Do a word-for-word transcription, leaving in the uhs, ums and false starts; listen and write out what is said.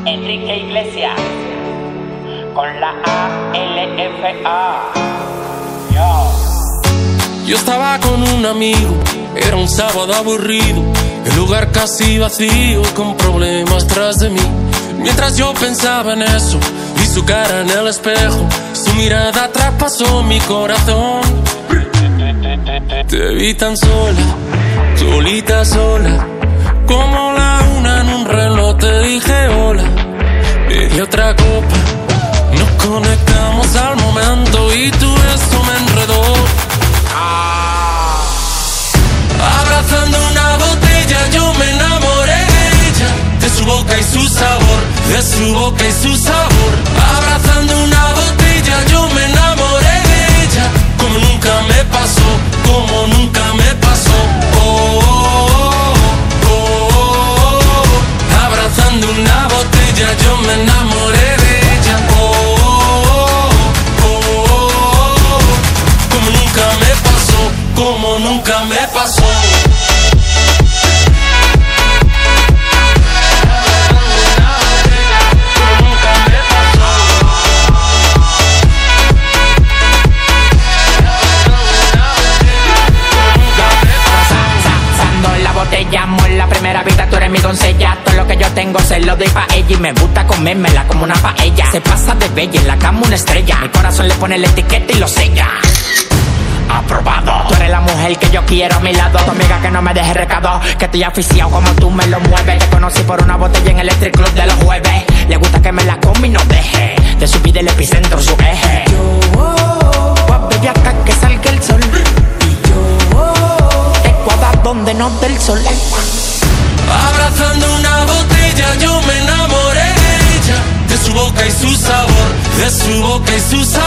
Enrique Iglesias con la A L F A. Yo. Yo estaba con un amigo, era un sábado aburrido, el lugar casi vacío y con problemas tras de mí. Mientras yo pensaba en eso, vi su cara en el espejo, su mirada traspasó mi corazón. Te vi tan sola, solita sola, como la una en un reloj. Te dije hola, pedí otra copa, nos conectamos al momento y tú eso me enredó. Ah. Abrazando una botella yo me enamoré de ella, de su boca y su sabor, de su boca y su sabor. Abrazando una botella yo me enamoré de ella, como nunca me pasó, como nunca me pasó. Oh, oh, oh, oh, oh. Abrazando una botella yo me enamoré de ella. Oh, oh, oh, oh, oh. Como nunca me pasó, como nunca me pasó. Llamo en la primera vida, tú eres mi doncella. Todo lo que yo tengo se lo doy pa' ella y me gusta comérmela como una paella. Se pasa de bella, en la cama una estrella. Mi corazón le pone la etiqueta y lo sella. Aprobado. Tú eres la mujer que yo quiero a mi lado. Tu amiga que no me deje recado, que estoy aficiado como tú me lo mueves. Te conocí por una botella en el Electric Club de los jueves. Le gusta que me la come y no deje de subir del epicentro su eje. Yo, oh, oh, baby, hasta que salga el sol. Y yo, oh, Ecuador donde no dé el sol. Abrazando una botella yo me enamoré de ella, de su boca y su sabor, de su boca y su sabor.